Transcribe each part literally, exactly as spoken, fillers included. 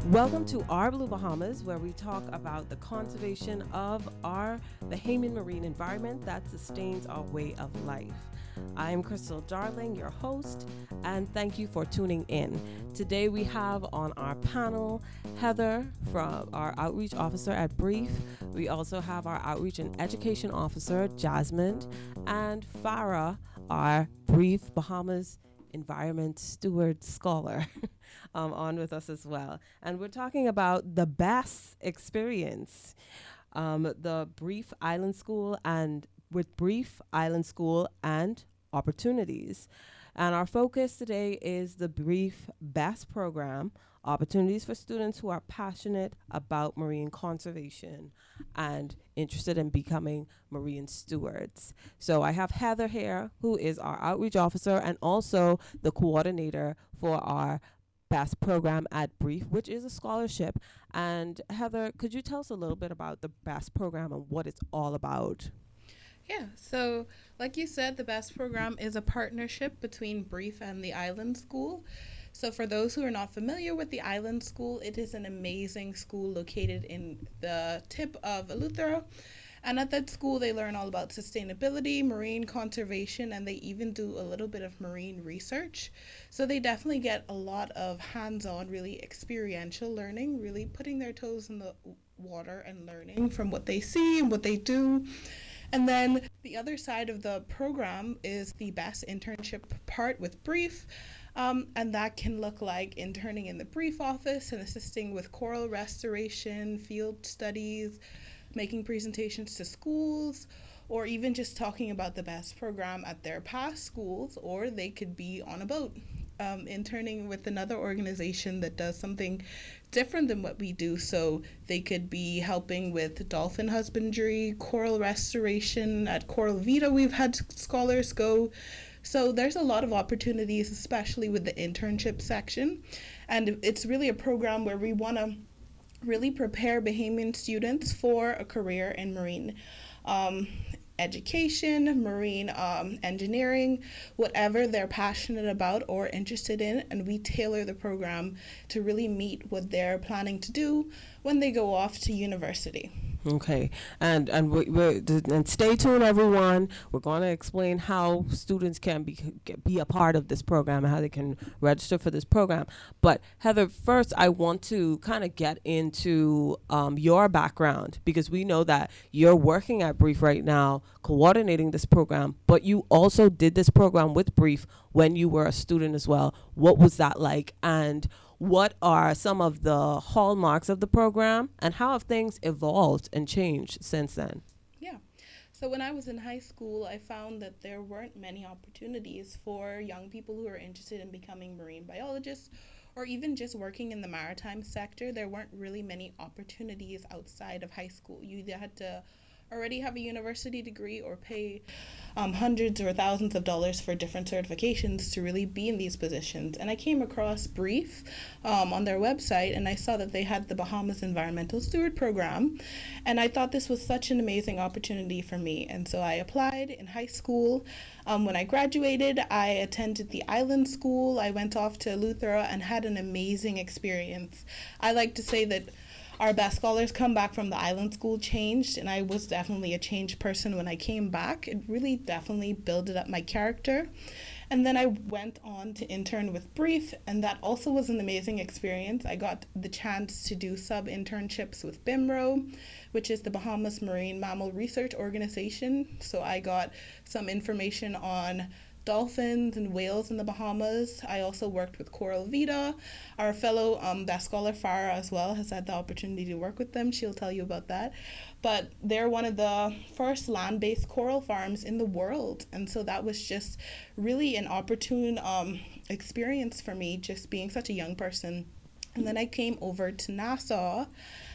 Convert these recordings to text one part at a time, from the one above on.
Welcome to Our Blue Bahamas, where we talk about the conservation of our Bahamian marine environment that sustains our way of life. I am Crystal Darling, your host, and thank you for tuning in. Today we have on our panel Heather, from our outreach officer at Brief. We also have our outreach and education officer, Jasmine, and Farah, our Brief Bahamas environment steward scholar. Um, on with us as well. And we're talking about the Bass experience, um, the Brief Island School and with Brief Island School and opportunities. And our focus today is the Brief Bass program, opportunities for students who are passionate about marine conservation and interested in becoming marine stewards. So I have Heather here, who is our outreach officer and also the coordinator for our Bass program at Brief, which is a scholarship. And Heather, could you tell us a little bit about the Bass program and what it's all about? Yeah, so like you said, the Bass program is a partnership between Brief and the Island School. So for those who are not familiar with the Island School, it is an amazing school located in the tip of Eleuthera. And at that school, they learn all about sustainability, marine conservation, and they even do a little bit of marine research. So they definitely get a lot of hands-on, really experiential learning, really putting their toes in the water and learning from what they see and what they do. And then the other side of the program is the Bass internship part with Brief. Um, and that can look like interning in the Brief office and assisting with coral restoration, field studies, making presentations to schools, or even just talking about the Bass program at their past schools, or they could be on a boat, um, interning with another organization that does something different than what we do. So they could be helping with dolphin husbandry, coral restoration. At Coral Vita, we've had scholars go. So there's a lot of opportunities, especially with the internship section. And it's really a program where we want to really prepare Bahamian students for a career in marine um, education, marine um, engineering, whatever they're passionate about or interested in, and we tailor the program to really meet what they're planning to do when they go off to university. Okay, and and we, we're, and stay tuned, everyone. We're going to explain how students can be be a part of this program and how they can register for this program. But Heather, first, I want to kind of get into um, your background, because we know that you're working at Brief right now, coordinating this program. But you also did this program with Brief when you were a student as well. What was that like? And what are some of the hallmarks of the program, and how have things evolved and changed since then? Yeah. So when I was in high school, I found that there weren't many opportunities for young people who are interested in becoming marine biologists or even just working in the maritime sector. There weren't really many opportunities outside of high school. You either had to already have a university degree or pay um, hundreds or thousands of dollars for different certifications to really be in these positions. And I came across Brief um, on their website, and I saw that they had the Bahamas Environmental Steward Program, and I thought this was such an amazing opportunity for me. And so I applied in high school. Um, when I graduated, I attended the Island School. I went off to Eleuthera and had an amazing experience. I like to say that our Bass scholars come back from the Island School changed, and I was definitely a changed person when I came back. It really definitely built up my character. And then I went on to intern with Brief, and that also was an amazing experience. I got the chance to do sub-internships with B I M R O, which is the Bahamas Marine Mammal Research Organization. So I got some information on dolphins and whales in the Bahamas. I also worked with Coral Vita. Our fellow um, Bass scholar Farah as well has had the opportunity to work with them. She'll tell you about that. But they're one of the first land-based coral farms in the world. And so that was just really an opportune um, experience for me, just being such a young person. And then I came over to Nassau,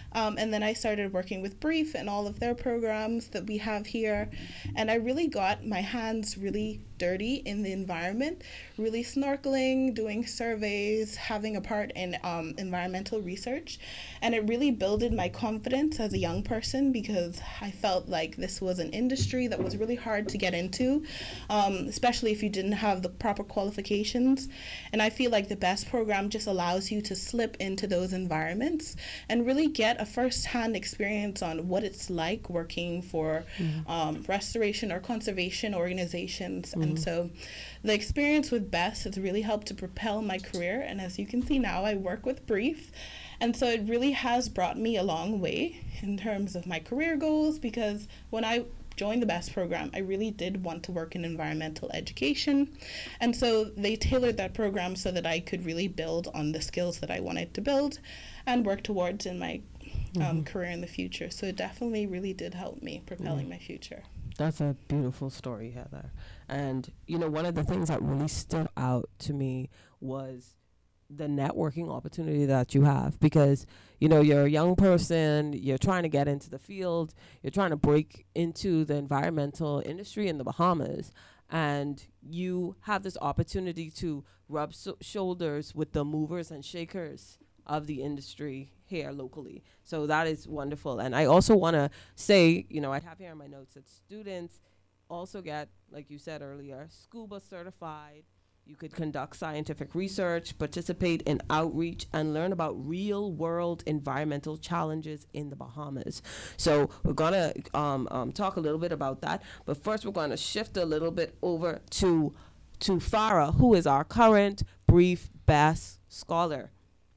Um, and then I started working with Brief and all of their programs that we have here. And I really got my hands really dirty in the environment, really snorkeling, doing surveys, having a part in um, environmental research. And it really builded my confidence as a young person because I felt like this was an industry that was really hard to get into, um, especially if you didn't have the proper qualifications. And I feel like the BEST program just allows you to slip into those environments and really get a first-hand experience on what it's like working for mm-hmm. um, restoration or conservation organizations. Mm-hmm. And so the experience with BEST has really helped to propel my career. And as you can see now, I work with Brief. And so it really has brought me a long way in terms of my career goals, because when I joined the BEST program, I really did want to work in environmental education. And so they tailored that program so that I could really build on the skills that I wanted to build and work towards in my um, mm-hmm. career in the future. So it definitely really did help me propelling mm-hmm. my future. That's a beautiful story, Heather. And, you know, one of the things that really stood out to me was the networking opportunity that you have, because, you know, you're a young person, you're trying to get into the field, you're trying to break into the environmental industry in the Bahamas, and you have this opportunity to rub so- shoulders with the movers and shakers of the industry here locally. So that is wonderful. And I also want to say, you know, I have here in my notes that students also get, like you said earlier, scuba certified. You could conduct scientific research, participate in outreach, and learn about real-world environmental challenges in the Bahamas. So we're going to um, um, talk a little bit about that. But first, we're going to shift a little bit over to, to Farah, who is our current Brief BEST scholar.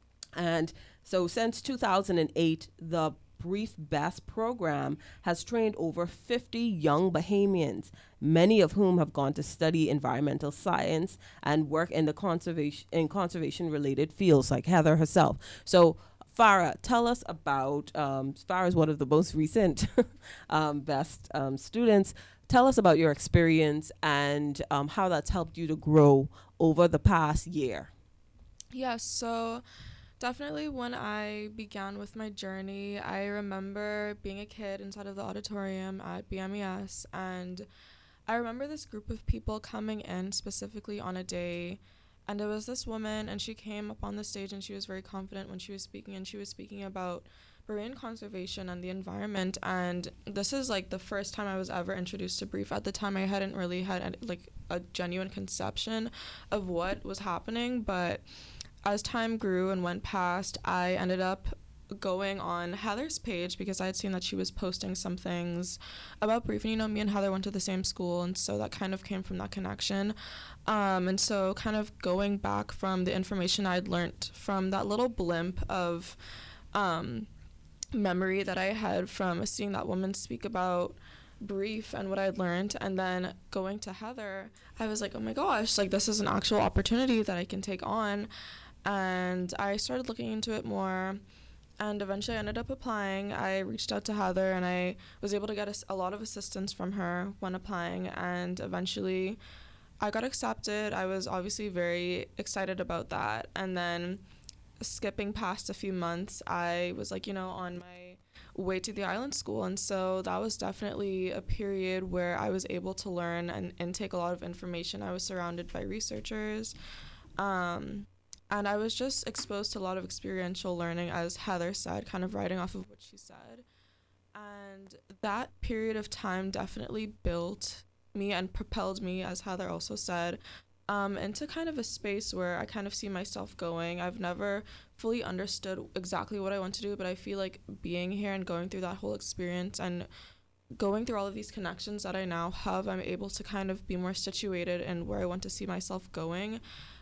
And so since two thousand eight, the Brief BEST program has trained over fifty young Bahamians, many of whom have gone to study environmental science and work in the conservation in conservation related fields, like Heather herself. So Farah, tell us about, um, Farah is one of the most recent um, BEST um, students. Tell us about your experience and um, how that's helped you to grow over the past year. Yeah, so definitely when I began with my journey, I remember being a kid inside of the auditorium at B M E S, and I remember this group of people coming in specifically on a day, and it was this woman, and she came up on the stage, and she was very confident when she was speaking, and she was speaking about marine conservation and the environment. And this is like the first time I was ever introduced to Brief. At the time, I hadn't really had like a genuine conception of what was happening, but as time grew and went past, I ended up going on Heather's page because I had seen that she was posting some things about Brief. And, you know, me and Heather went to the same school, and so that kind of came from that connection. Um, and so kind of going back from the information I'd learned from that little blimp of um, memory that I had from seeing that woman speak about Brief and what I'd learned, and then going to Heather, I was like, oh my gosh, like this is an actual opportunity that I can take on. And I started looking into it more, and eventually I ended up applying. I reached out to Heather, and I was able to get a, a lot of assistance from her when applying, and eventually I got accepted. I was obviously very excited about that. And then skipping past a few months, I was like, you know, on my way to the island school. And so that was definitely a period where I was able to learn and, and take a lot of information. I was surrounded by researchers. Um, And I was just exposed to a lot of experiential learning, as Heather said, kind of riding off of what she said. And that period of time definitely built me and propelled me, as Heather also said, um, into kind of a space where I kind of see myself going. I've never fully understood exactly what I want to do, but I feel like being here and going through that whole experience and going through all of these connections that I now have, I'm able to kind of be more situated in where I want to see myself going.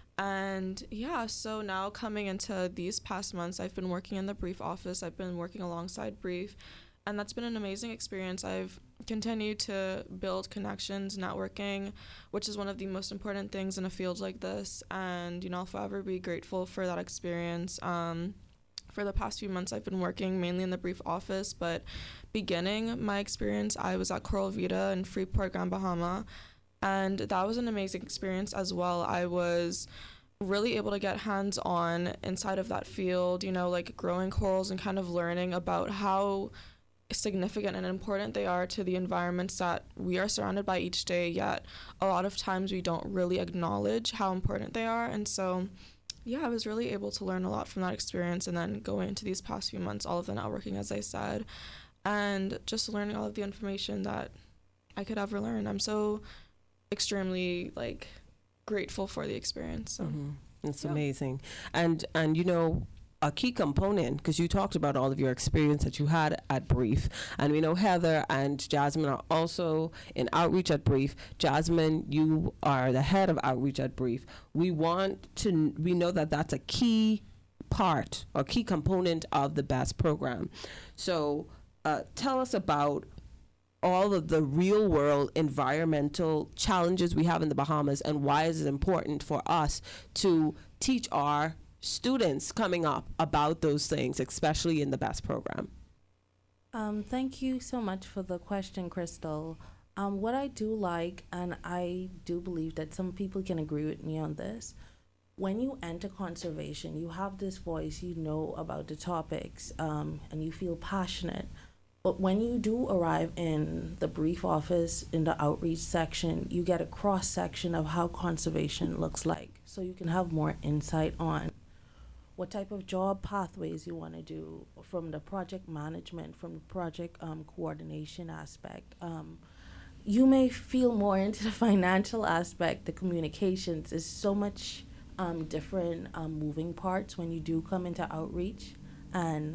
And yeah, so now coming into these past months, I've been working in the Brief office. I've been working alongside Brief, and that's been an amazing experience. I've continued to build connections, networking, which is one of the most important things in a field like this. And, you know, I'll forever be grateful for that experience. Um, for the past few months, I've been working mainly in the Brief office, but beginning my experience, I was at Coral Vita in Freeport, Grand Bahama. And that was an amazing experience as well. I was really able to get hands-on inside of that field, you know, like growing corals and kind of learning about how significant and important they are to the environments that we are surrounded by each day, yet a lot of times we don't really acknowledge how important they are. And so yeah, I was really able to learn a lot from that experience, and then going into these past few months, all of the networking, as I said, and just learning all of the information that I could ever learn. I'm so extremely like grateful for the experience. So Mm-hmm. It's yeah. amazing. And, and you know, a key component, because you talked about all of your experience that you had at Brief, and we know Heather and Jasmine are also in outreach at Brief. Jasmine, you are the head of outreach at Brief. We want to, we know that that's a key part or key component of the BEST program. So uh, tell us about all of the real world environmental challenges we have in the Bahamas, and why is it important for us to teach our students coming up about those things, especially in the BEST program. Um, thank you so much for the question, Crystal. Um, what I do like, and I do believe that some people can agree with me on this, when you enter conservation, you have this voice, you know about the topics, um, and you feel passionate. But when you do arrive in the brief office, in the outreach section, you get a cross section of how conservation looks like. So you can have more insight on what type of job pathways you want to do, from the project management, from the project um, coordination aspect. Um, you may feel more into the financial aspect, the communications. Is so much um, different um, moving parts when you do come into outreach. And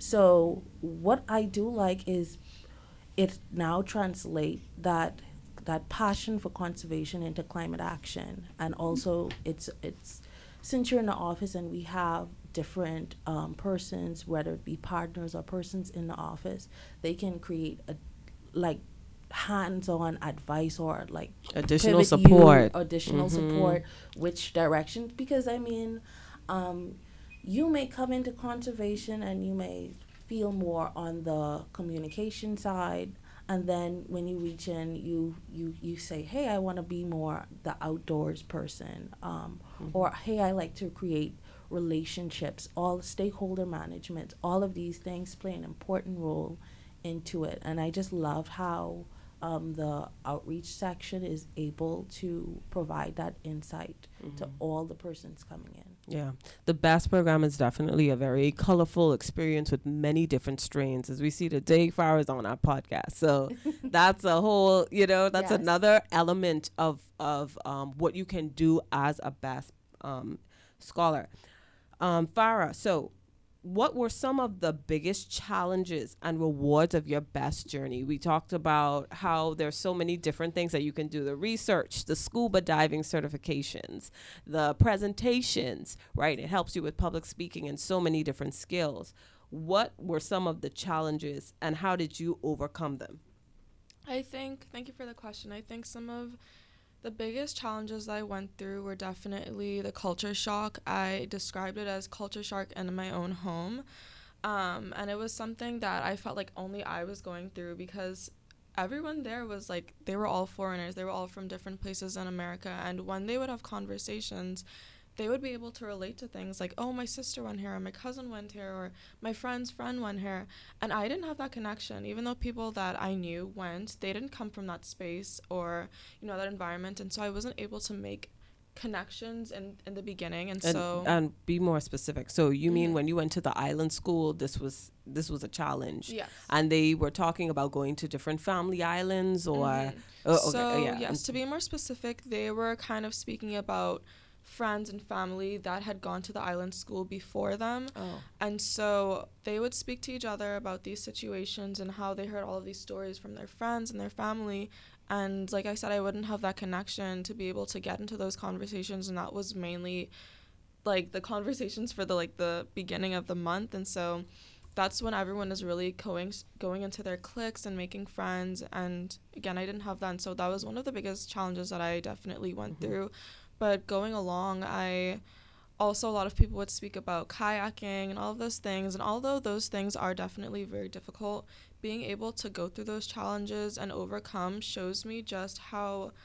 so what I do like is it now translate that that passion for conservation into climate action. And also it's it's since you're in the office and we have different um, persons, whether it be partners or persons in the office, they can create a like hands-on advice or like additional support, you, additional mm-hmm. support, which direction. Because I mean, um, you may come into conservation and you may feel more on the communication side, and then when you reach in, you you you say, hey, I want to be more the outdoors person, um, mm-hmm. or hey, I like to create relationships. All stakeholder management, all of these things play an important role into it. And I just love how um, the outreach section is able to provide that insight mm-hmm. to all the persons coming in. Yeah, the BEST program is definitely a very colorful experience with many different strains, as we see today Farah's on our podcast. So that's a whole, you know, that's yes. another element of, of um, what you can do as a BEST um, scholar. Um, Farah, so what were some of the biggest challenges and rewards of your BEST journey? We talked about how there's so many different things that you can do, the research, the scuba diving certifications, the presentations, right? It helps you with public speaking and so many different skills. What were some of the challenges and how did you overcome them? I think, thank you for the question. I think some of the biggest challenges I went through were definitely the culture shock. I described it as culture shock in my own home. Um, and it was something that I felt like only I was going through, because everyone there was like, they were all foreigners. They were all from different places in America. And when they would have conversations, they would be able to relate to things like, oh, my sister went here, or my cousin went here, or my friend's friend went here. And I didn't have that connection. Even though people that I knew went, they didn't come from that space or, you know, that environment. And so I wasn't able to make connections in, in the beginning. And, and so... And be more specific. So you mm-hmm. mean when you went to the island school, this was this was a challenge? Yes. And they were talking about going to different family islands or... Mm-hmm. Oh, okay. So, yeah. yes, to be more specific, they were kind of speaking about friends and family that had gone to the island school before them. Oh. And so they would speak to each other about these situations and how they heard all of these stories from their friends and their family. And like I said, I wouldn't have that connection to be able to get into those conversations. And that was mainly like the conversations for the like the beginning of the month. And so that's when everyone is really going going into their cliques and making friends. And again, I didn't have that. And so that was one of the biggest challenges that I definitely went mm-hmm. through. But going along, I also, a lot of people would speak about kayaking and all of those things. And although those things are definitely very difficult, being able to go through those challenges and overcome shows me just how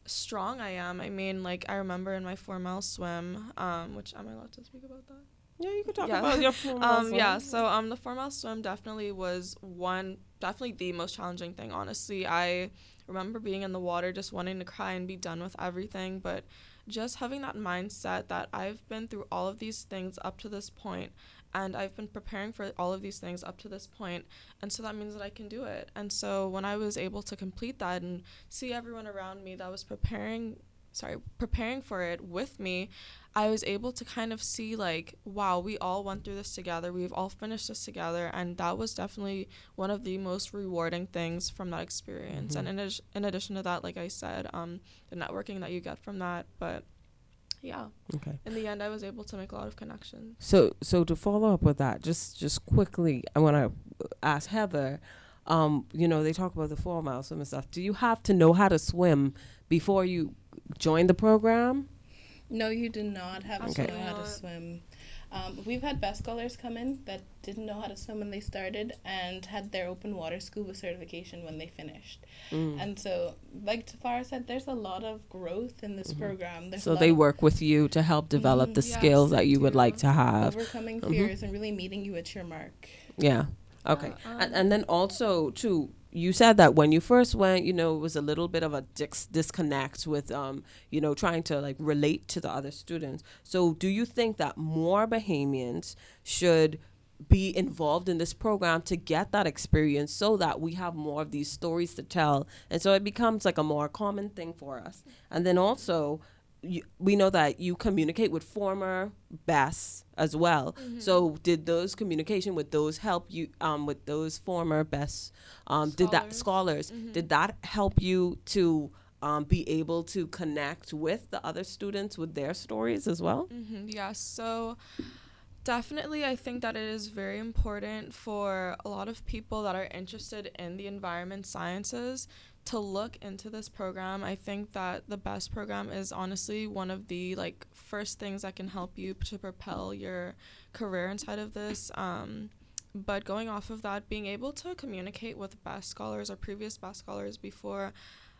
strong I am. I mean, like, I remember in my four mile swim, um, which, am I allowed to speak about that? Yeah, you can talk Yeah. about your four mile um, swim. Yeah, so um, the four mile swim definitely was one, definitely the most challenging thing, honestly. I remember being in the water just wanting to cry and be done with everything, but just having that mindset that I've been through all of these things up to this point, and I've been preparing for all of these things up to this point, and so that means that I can do it. And so when I was able to complete that and see everyone around me that was preparing sorry preparing for it with me, I was able to kind of see, like, wow, we all went through this together, we've all finished this together, and that was definitely one of the most rewarding things from that experience. Mm-hmm. And in, ad- in addition to that, like I said, um the networking that you get from that. But yeah, okay, in the end I was able to make a lot of connections. So so to follow up with that, just just quickly, I want to ask Heather, um you know, they talk about the four mile swim and stuff. Do you have to know how to swim before you join the program? No, you do not have okay. to know how to swim. Um, we've had best scholars come in that didn't know how to swim when they started and had their open water scuba certification when they finished. Mm. And so, like Tafara said, there's a lot of growth in this mm-hmm. program. There's so they work with you to help develop mm-hmm. the yes, skills that you do. would like to have. Overcoming fears mm-hmm. and really meeting you at your mark. Yeah. Okay. Uh, um, and, and then also, too, you said that when you first went, you know, it was a little bit of a dis- disconnect with, um, you know, trying to, like, relate to the other students. So do you think that more Bahamians should be involved in this program to get that experience so that we have more of these stories to tell? And so it becomes, like, a more common thing for us. And then also, you, we know that you communicate with former bests as well. Mm-hmm. So did those communication with those help you, um, with those former bests, um, did that scholars, mm-hmm. did that help you to um, be able to connect with the other students with their stories as well? Mm-hmm. Yeah, so definitely I think that it is very important for a lot of people that are interested in the environment sciences to look into this program. I think that the BEST program is honestly one of the, like, first things that can help you to propel your career inside of this. Um, but going off of that, being able to communicate with BEST scholars or previous BEST scholars before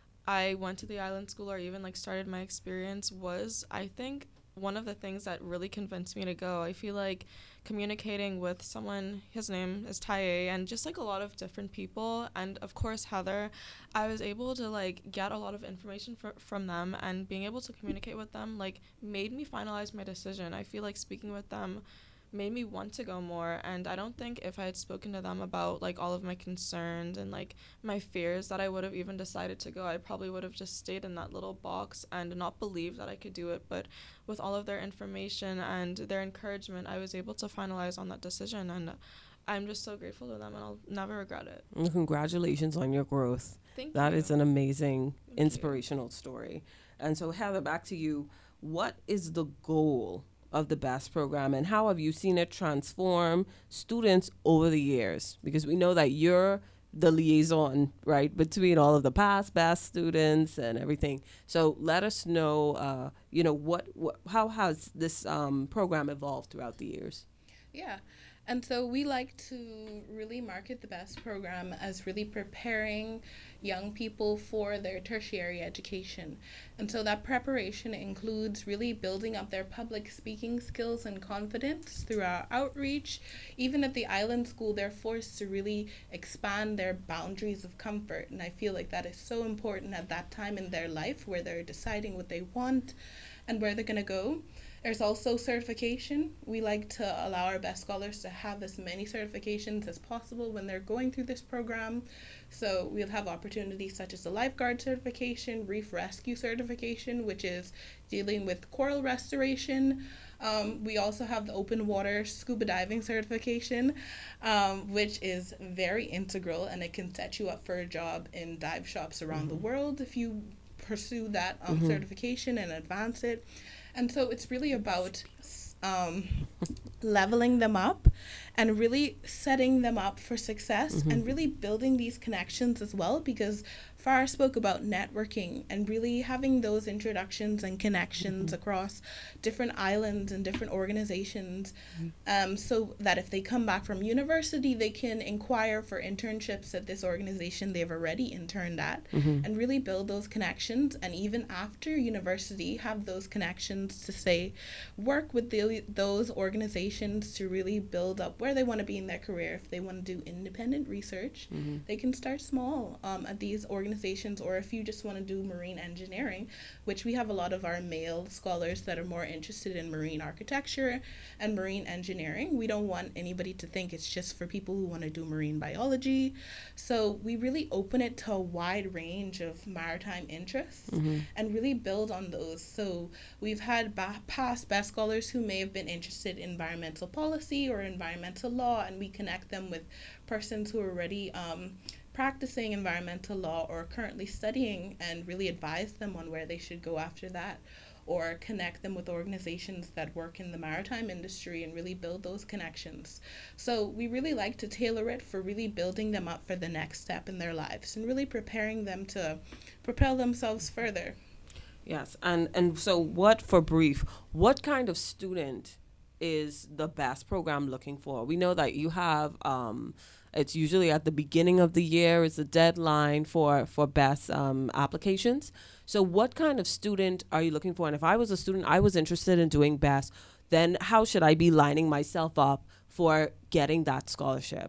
I went to the island school or even, like, started my experience was, I think, one of the things that really convinced me to go. I feel like communicating with someone, his name is Taye, and just, like, a lot of different people, and of course Heather, I was able to, like, get a lot of information fr- from them, and being able to communicate with them, like, made me finalize my decision. I feel like speaking with them made me want to go more, and I don't think if I had spoken to them about, like, all of my concerns and, like, my fears that I would have even decided to go. I probably would have just stayed in that little box and not believed that I could do it. But with all of their information and their encouragement, I was able to finalize on that decision, and I'm just so grateful to them, and I'll never regret it. And congratulations on your growth. Thank that you. Is an amazing, Thank inspirational you. story. And so, Heather, back to you. What is the goal of the BEST program, and how have you seen it transform students over the years? Because we know that you're the liaison, right, between all of the past BEST students and everything. So let us know, uh, you know, what, what how has this um, program evolved throughout the years? Yeah. And so we like to really market the BEST program as really preparing young people for their tertiary education. And so that preparation includes really building up their public speaking skills and confidence through our outreach. Even at the island school, they're forced to really expand their boundaries of comfort. And I feel like that is so important at that time in their life where they're deciding what they want and where they're going to go. There's also certification. We like to allow our BEST scholars to have as many certifications as possible when they're going through this program. So we'll have opportunities such as the lifeguard certification, reef rescue certification, which is dealing with coral restoration. Um, we also have the open water scuba diving certification, um, which is very integral, and it can set you up for a job in dive shops around mm-hmm. the world if you pursue that um, mm-hmm. certification and advance it. And so it's really about um, leveling them up and really setting them up for success mm-hmm. and really building these connections as well, because Farah spoke about networking and really having those introductions and connections mm-hmm. across different islands and different organizations mm-hmm. um, so that if they come back from university, they can inquire for internships at this organization they've already interned at mm-hmm. and really build those connections. And even after university, have those connections to say, work with the, those organizations to really build up where they want to be in their career. If they want to do independent research, mm-hmm. they can start small um, at these organizations. Organizations, or if you just want to do marine engineering, which we have a lot of our male scholars that are more interested in marine architecture and marine engineering. We don't want anybody to think it's just for people who want to do marine biology. So we really open it to a wide range of maritime interests mm-hmm. and really build on those. So we've had ba- past best scholars who may have been interested in environmental policy or environmental law, and we connect them with persons who are already um, practicing environmental law or currently studying and really advise them on where they should go after that, or connect them with organizations that work in the maritime industry and really build those connections. So we really like to tailor it for really building them up for the next step in their lives and really preparing them to propel themselves further. Yes, and, and so what, for brief, what kind of student is the BEST program looking for? We know that you have um, it's usually at the beginning of the year is the deadline for, for BEST um, applications. So what kind of student are you looking for? And if I was a student, I was interested in doing BEST, then how should I be lining myself up for getting that scholarship?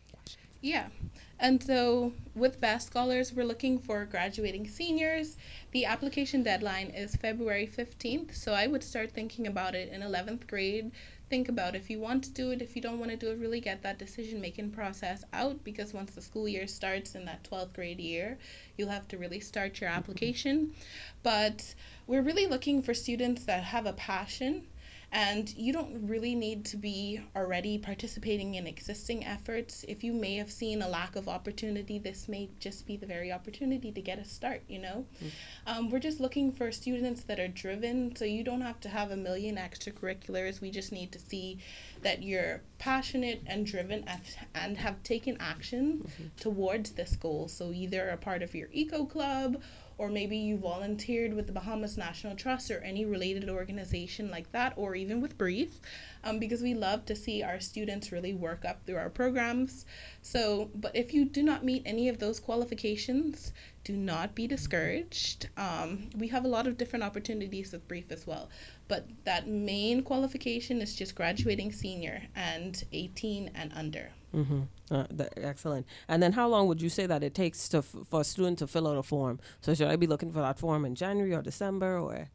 Yeah. And so with BEST Scholars, we're looking for graduating seniors. The application deadline is February fifteenth. So I would start thinking about it in eleventh grade. Think about if you want to do it, if you don't want to do it, really get that decision-making process out, because once the school year starts in that twelfth grade year, you'll have to really start your application. But we're really looking for students that have a passion, and you don't really need to be already participating in existing efforts. If you may have seen a lack of opportunity, this may just be the very opportunity to get a start, you know? Mm. Um, we're just looking for students that are driven, so you don't have to have a million extracurriculars. We just need to see that you're passionate and driven and have taken action mm-hmm. towards this goal. So either a part of your eco club, or maybe you volunteered with the Bahamas National Trust or any related organization like that, or even with Brief, um, because we love to see our students really work up through our programs. So, but if you do not meet any of those qualifications, do not be discouraged. Um, we have a lot of different opportunities with Brief as well, but that main qualification is just graduating senior and eighteen and under. Mm-hmm. Uh, that, excellent. And then how long would you say that it takes to f- for a student to fill out a form? So should I be looking for that form in January or December, or?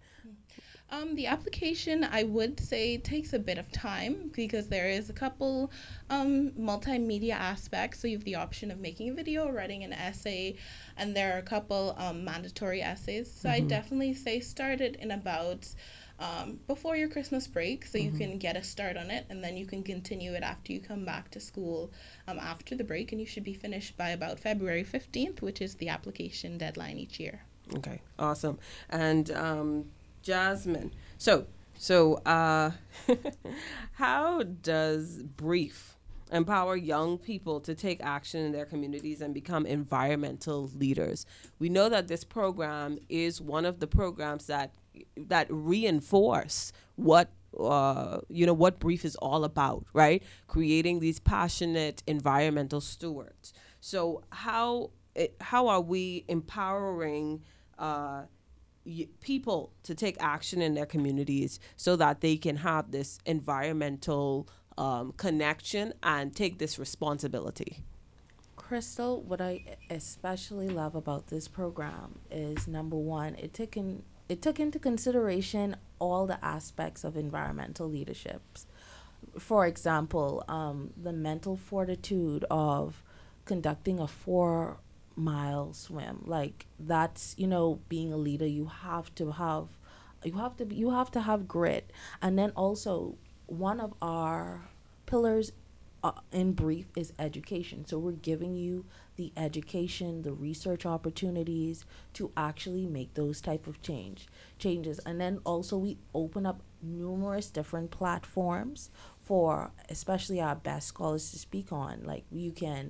Um, the application, I would say, takes a bit of time because there is a couple um, multimedia aspects. So you have the option of making a video, writing an essay, and there are a couple um, mandatory essays. So mm-hmm. I definitely say start it in about Um, before your Christmas break, so mm-hmm. you can get a start on it, and then you can continue it after you come back to school um, after the break, and you should be finished by about February fifteenth, which is the application deadline each year. Okay, awesome. And um, Jasmine, so so uh, how does Brief empower young people to take action in their communities and become environmental leaders? We know that this program is one of the programs that that reinforce what uh, you know what Brief is all about, right? Creating these passionate environmental stewards. So how it, how are we empowering uh, y- people to take action in their communities so that they can have this environmental um, connection and take this responsibility? Crystal, what I especially love about this program is, number one, it took in It took into consideration all the aspects of environmental leaderships. For example, um, the mental fortitude of conducting a four mile swim. Like, that's, you know, being a leader, you have to have, you have to, be, you have to have grit. And then also, one of our pillars uh, in Brief is education. So we're giving you the education, the research opportunities to actually make those type of change changes. And then also we open up numerous different platforms for especially our best scholars to speak on. Like, you can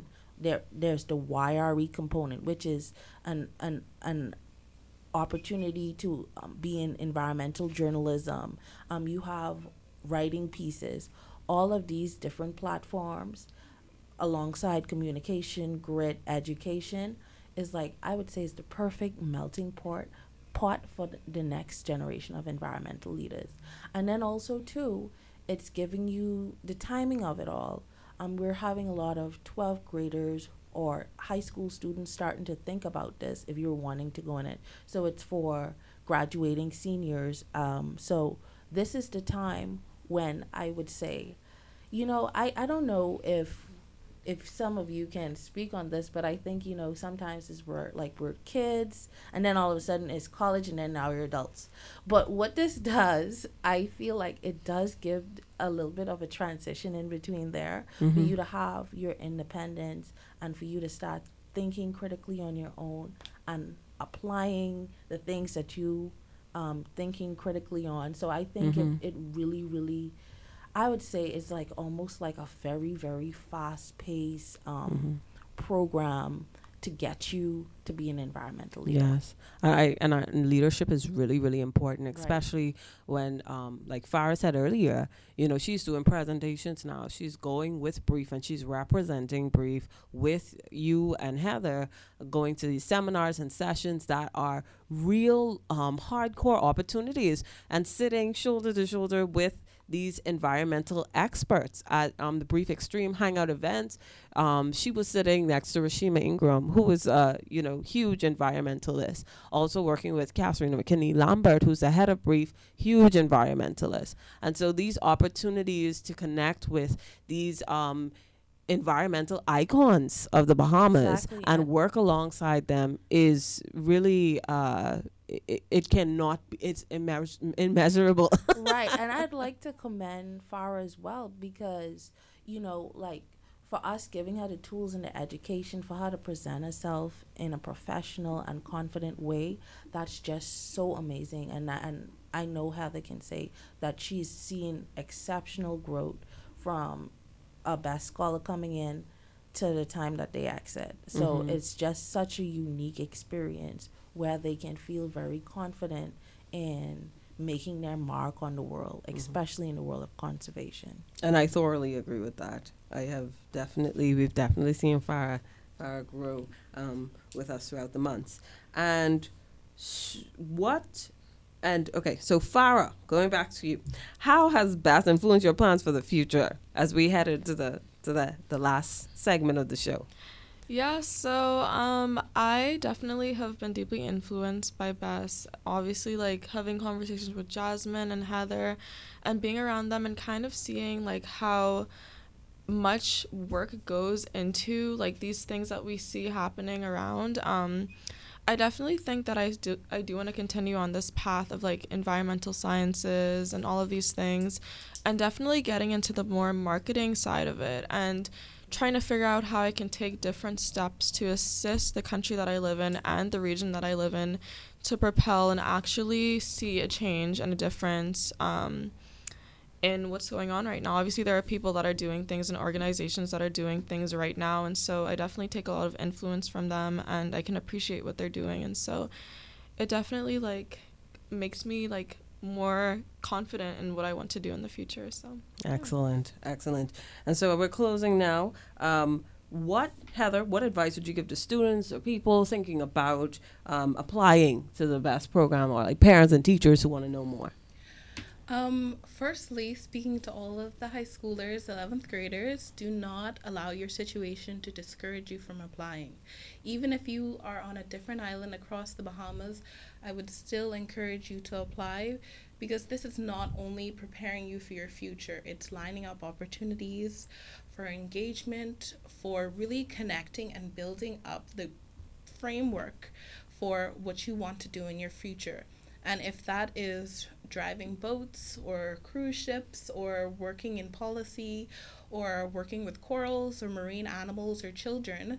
there there's the Y R E component, which is an an an opportunity to um, be in environmental journalism. Um, you have writing pieces, all of these different platforms alongside communication, grit, education is like, I would say, is the perfect melting pot pot for th- the next generation of environmental leaders. And then also too, it's giving you the timing of it all. Um, we're having a lot of twelfth graders or high school students starting to think about this if you're wanting to go in it. So it's for graduating seniors. Um, so this is the time when I would say, you know, I, I don't know if if some of you can speak on this, but I think, you know, sometimes it's we're like we're kids and then all of a sudden it's college and then now you're adults. But what this does, I feel like it does give a little bit of a transition in between there Mm-hmm. for you to have your independence and for you to start thinking critically on your own and applying the things that you um, thinking critically on. So I think Mm-hmm. it, it really, really, I would say it's like almost like a very, very fast paced um, Mm-hmm. program to get you to be an environmental leader. Yes, I I- and, I, and leadership is really really important, Right. especially when, um, like Farah said earlier, you know, she's doing presentations now. She's going with Brief and she's representing Brief with you and Heather, going to these seminars and sessions that are real um, hardcore opportunities and sitting shoulder to shoulder with these environmental experts at um, the Brief Extreme Hangout events. Um, she was sitting next to Rashima Ingram, who was a you know huge environmentalist. Also working with Catherine McKinney Lambert, who's the head of Brief, huge environmentalist. And so these opportunities to connect with these um, environmental icons of the Bahamas Exactly, and and- work alongside them is really uh, it, it cannot be, it's immeas- immeasurable. Right. And I'd like to commend Farah as well because, you know, like for us giving her the tools and the education for her to present herself in a professional and confident way, that's just so amazing. And, I- and I know Heather can say that she's seen exceptional growth from a best scholar coming in to the time that they exit. So Mhm. it's just such a unique experience where they can feel very confident in making their mark on the world, especially in the world of conservation. And I thoroughly agree with that. I have definitely, we've definitely seen Farah, Farah grow um, with us throughout the months. And sh- what, and okay, so Farah, going back to you, how has Bass influenced your plans for the future as we head into the to the, the last segment of the show? Yeah, so um, I definitely have been deeply influenced by Bess. Obviously, like having conversations with Jasmine and Heather, and being around them and kind of seeing like how much work goes into like these things that we see happening around. Um, I definitely think that I do I do want to continue on this path of like environmental sciences and all of these things, and definitely getting into the more marketing side of it and trying to figure out how I can take different steps to assist the country that I live in and the region that I live in to propel and actually see a change and a difference um, in what's going on right now. Obviously, there are people that are doing things and organizations that are doing things right now, and so I definitely take a lot of influence from them, and I can appreciate what they're doing, and so it definitely like makes me like more confident in what I want to do in the future. So Excellent, excellent. And so we're closing now. Um, what, Heather, what advice would you give to students or people thinking about um, applying to the BEST program, or like parents and teachers who want to know more? Um, firstly, speaking to all of the high schoolers, eleventh graders, do not allow your situation to discourage you from applying. Even if you are on a different island across the Bahamas, I would still encourage you to apply, because this is not only preparing you for your future, it's lining up opportunities for engagement, for really connecting and building up the framework for what you want to do in your future. And if that is driving boats or cruise ships or working in policy or working with corals or marine animals or children,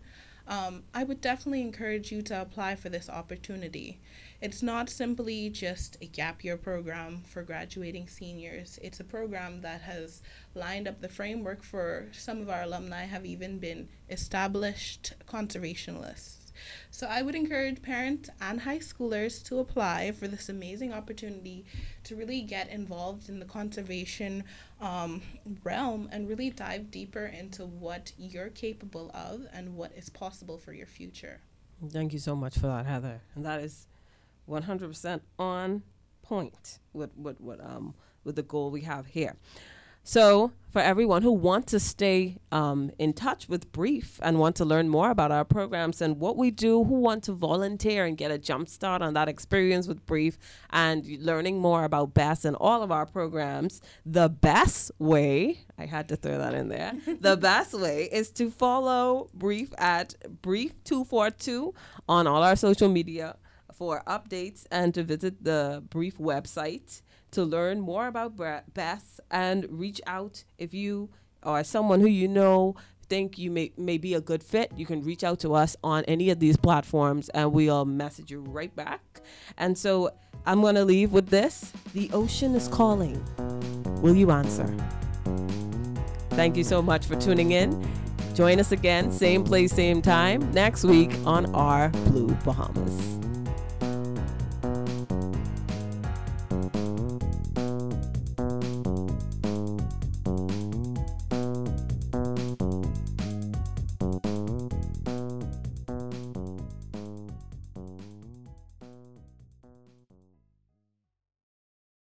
um, I would definitely encourage you to apply for this opportunity. It's not simply just a gap year program for graduating seniors. It's a program that has lined up the framework for some of our alumni have even been established conservationists. So I would encourage parents and high schoolers to apply for this amazing opportunity to really get involved in the conservation um, realm and really dive deeper into what you're capable of and what is possible for your future. Thank you so much for that, Heather. And that is one hundred percent on point with, with, with, um, with the goal we have here. So for everyone who wants to stay um, in touch with Brief and want to learn more about our programs and what we do, who want to volunteer and get a jump start on that experience with Brief and learning more about BEST and all of our programs, the best way, I had to throw that in there, the best way is to follow Brief at Brief two forty-two on all our social media for updates and to visit the Brief website to learn more about BEST and reach out if you or someone who you know think you may, may be a good fit. You can reach out to us on any of these platforms and we'll message you right back. And so I'm going to leave with this. The ocean is calling. Will you answer? Thank you so much for tuning in. Join us again, same place, same time, next week on Our Blue Bahamas.